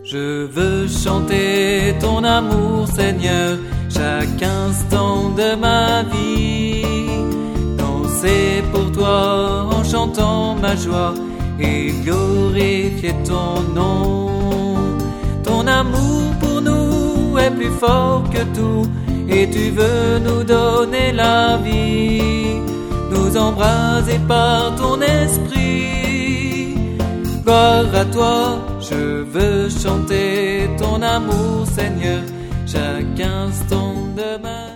Je veux chanter ton amour, Seigneur, chaque instant de ma vie. Danser pour toi en chantant ma joie et glorifier ton nom. Ton amour pour nous est plus fort que tout et tu veux nous donner la vie, nous embraser par ton esprit. Gloire à toi, je veux chanter ton amour, Seigneur, chaque instant de ma vie.